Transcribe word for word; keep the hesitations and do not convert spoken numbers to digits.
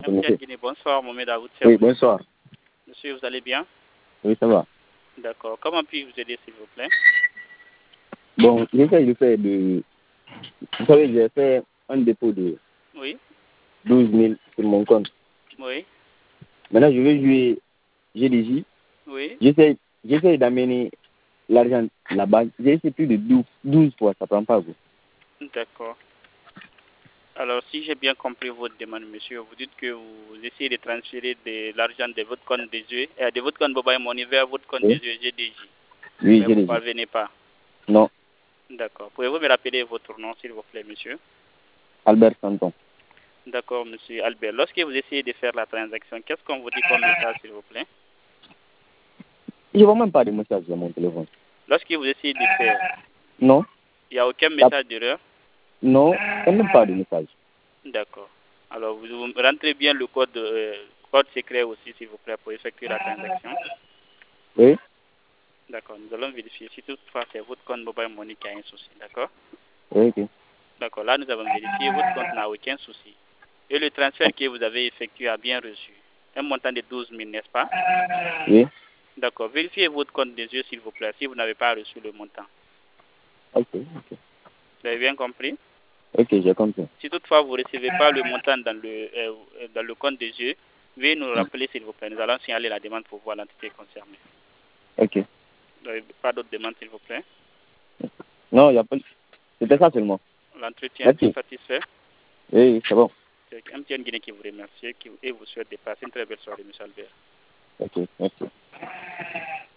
M T N Guinée, bonsoir, Mohamed à vous de Oui, bonsoir. Monsieur, vous allez bien? Oui, ça va. D'accord. Comment puis-je vous aider, s'il vous plaît? Bon, j'essaie de faire de... Vous savez, j'ai fait un dépôt de Oui, douze mille sur mon compte. oui, Maintenant, je vais jouer G D J. oui. J'essaie j'essaie d'amener l'argent là-bas. J'ai essayé plus de douze, douze fois, ça prend pas, vous. D'accord. Alors, si j'ai bien compris votre demande, monsieur, vous dites que vous essayez de transférer de l'argent de votre compte des yeux, euh, de votre compte Mobile Money vers votre compte Oui, des yeux G D J, oui, mais vous ne G D J. parvenez pas. Non, D'accord. Pouvez-vous me rappeler votre nom, s'il vous plaît, monsieur? Albert Santon. D'accord, monsieur Albert. Lorsque vous essayez de faire la transaction, qu'est-ce qu'on vous dit comme message, s'il vous plaît? Je ne vois même pas de message sur mon téléphone. Lorsque vous essayez de faire, Non, il n'y a aucun ça- message d'erreur? non, il n'y a même pas de message. D'accord. Alors, vous, vous rentrez bien le code, euh, code secret aussi, s'il vous plaît, pour effectuer la transaction. Oui, D'accord. Nous allons vérifier si toutefois c'est votre compte Mobile Money qui a un souci. D'accord? oui, ok. D'accord. Là, nous avons vérifié. Votre compte n'a aucun souci. Et le transfert que vous avez effectué a bien reçu. Un montant de douze mille, n'est-ce pas? Oui, D'accord. Vérifiez votre compte des yeux, s'il vous plaît, si vous n'avez pas reçu le montant. ok, ok. Vous avez bien compris? Ok, j'ai compris. Si toutefois vous ne recevez pas le montant dans le, euh, dans le compte des yeux, veuillez nous rappeler, s'il vous plaît. Nous allons signaler la demande pour voir l'entité concernée. Ok. Vous n'avez pas d'autres demandes, s'il vous plaît? Non, il n'y a pas... C'était ça seulement. L'entretien est bien Merci. satisfait. Oui, c'est bon. C'est M T N Guinée qui vous remercie qui- et vous souhaite de passer une très belle soirée, M. Albert. Ok, merci.